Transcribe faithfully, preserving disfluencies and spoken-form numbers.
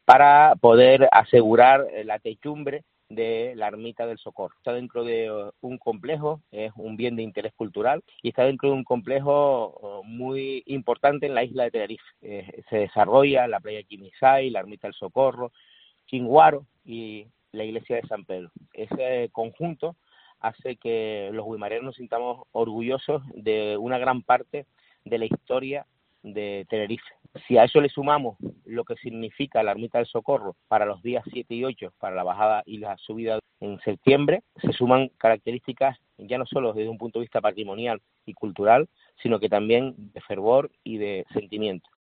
para poder asegurar la techumbre de la Ermita del Socorro. Está dentro de un complejo, es un bien de interés cultural y está dentro de un complejo muy importante en la isla de Tenerife. Eh, se desarrolla la playa Quimisay, la Ermita del Socorro, Chinguaro y la iglesia de San Pedro. Ese conjunto hace que los guimareros nos sintamos orgullosos de una gran parte de la historia de Tenerife. Si a eso le sumamos lo que significa la Ermita del Socorro para los días siete y ocho, para la bajada y la subida en septiembre, se suman características ya no solo desde un punto de vista patrimonial y cultural, sino que también de fervor y de sentimiento.